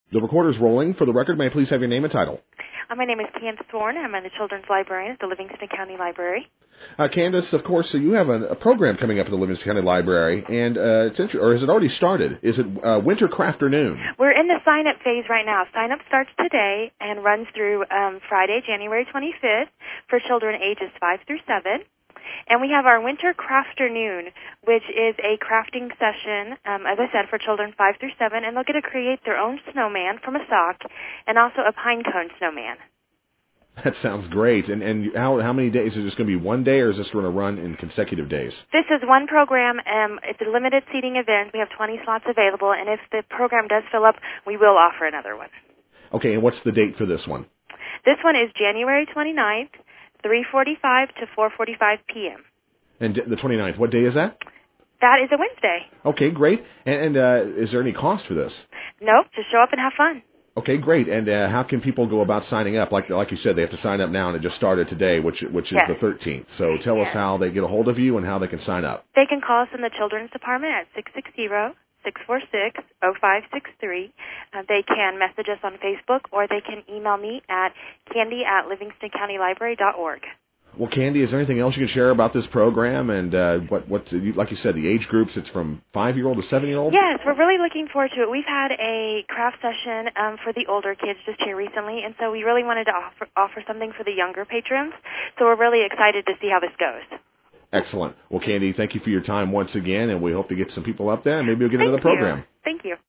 The recorder's rolling. For the record, may I please have your name and title? My name is Candace Thorne. I'm the children's librarian at the Livingston County Library. Candace, of course, so you have a program coming up at the Livingston County Library, and it's or has it already started? Is it Winter Crafternoon? We're in the sign-up phase right now. Sign-up starts today and runs through Friday, January 25th, for children ages 5 through 7. And we have our Winter Crafternoon, which is a crafting session, as I said, for children 5 through 7, and they'll get to create their own snowman from a sock and also a pine cone snowman. That sounds great. And how many days? Is this going to be one day, or is this going to run in consecutive days? This is one program. It's a limited seating event. We have 20 slots available, and if the program does fill up, we will offer another one. Okay, and what's the date for this one? This one is January 29th, 3:45 to 4:45 p.m. And the 29th, what day is that? That is a Wednesday. Okay, great. And is there any cost for this? Nope, just show up and have fun. Okay, great. And how can people go about signing up? Like you said, they have to sign up now, and it just started today, which is yes. the 13th. So tell us how they get a hold of you and how they can sign up. They can call us in the Children's Department at 660-646-0563. They can message us on Facebook, or they can email me at candy@livingstoncountylibrary.org. Well, Candy, is there anything else you can share about this program and what like you said, the age groups? It's from 5-year-old to 7-year-old? Yes, we're really looking forward to it. We've had a craft session for the older kids just here recently, and so we really wanted to offer something for the younger patrons. So we're really excited to see how this goes. Excellent. Well, Candy, thank you for your time once again, and we hope to get some people up there, and maybe we'll get another program. Thank you.